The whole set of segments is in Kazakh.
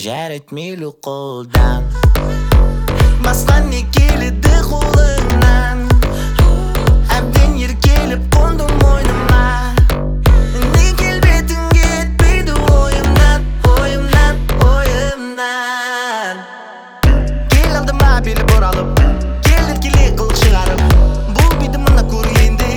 жар etmeli қолдан. Басқан не келеді қолыңнан, әбден еркеліп қондым мойныма. Не келбетің кетпейді ойымнан, ойымнан, ойымнан. Кел алдыма белі бұралып, кел еркеле қылық шығарып, бұл биді мына көр енді.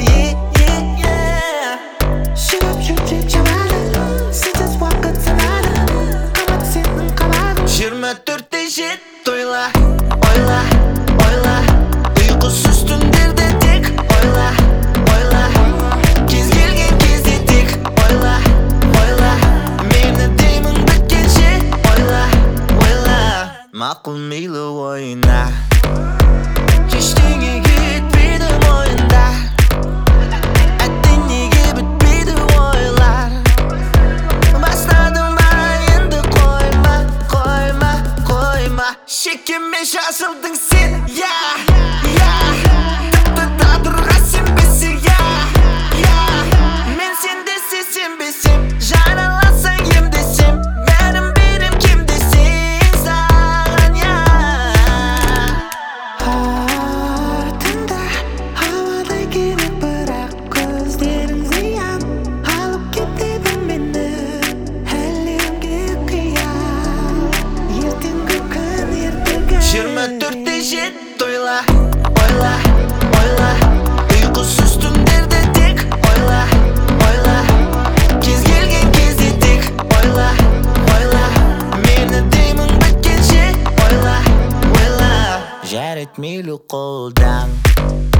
Жүріп жамады, сенсіз уақыт санады, қамат сенің қабағың. 24-те жет тойла, ойла, ойла, ұйқысыз түндерде тек ойла, ойла, кез келген кезде тек ойла, ойла, мені деймін біткенше ойла, ойла. Мақұл мейлі ойна, ештеңе кетпейді мойында, әттең неге бітпейді ойлар. Бастадым ба енді қойма, қойма, қойма. Шекеме жазылдың сен, я, тіпті тағдырға сенбесең, я. Мен сендесе сенбесем, жараласаң емдесем, бәрін берем кем десең саған, я. Артында ауадай керек, бірақ көздерің зиян, алып кетеді мені әлемге қиял. Ертеңгі күн, ертеңгі 24-те жет тойла, ойла, ойла, ұйқысыз түндерде тек ойла, ойла, кез келген кезде тек ойла, ойла, мені деймін біткенше ойла, ойла. Жар etmeli қолдан.